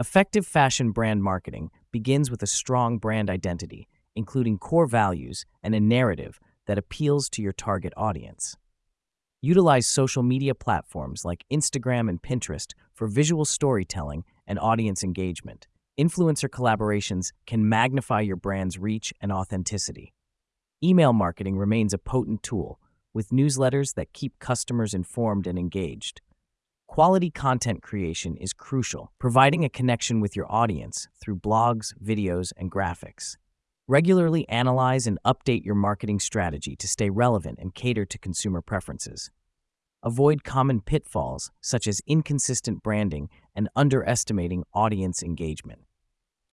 Effective fashion brand marketing begins with a strong brand identity, including core values and a narrative that appeals to your target audience. Utilize social media platforms like Instagram and Pinterest for visual storytelling and audience engagement. Influencer collaborations can magnify your brand's reach and authenticity. Email marketing remains a potent tool, with newsletters that keep customers informed and engaged. Quality content creation is crucial, providing a connection with your audience through blogs, videos, and graphics. Regularly analyze and update your marketing strategy to stay relevant and cater to consumer preferences. Avoid common pitfalls such as inconsistent branding and underestimating audience engagement.